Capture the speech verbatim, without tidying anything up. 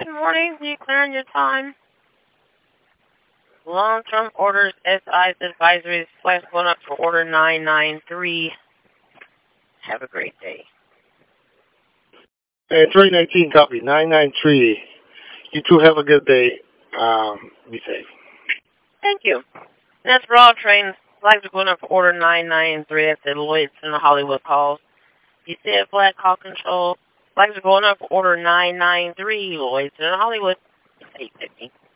Good morning. Can you clear on your time? Long-term orders, S I's advisories, flash going up for order nine nine three. Have a great day. Hey, three nineteen copy, nine nine three. You two have a good day. Um, be safe. Thank you. That's for all trains. Flags are going up for order nine nine three at the Lloyds and the Hollywood calls. You said flag call control. Flags are going up for order nine nine three, Lloyds and Hollywood. eight fifty.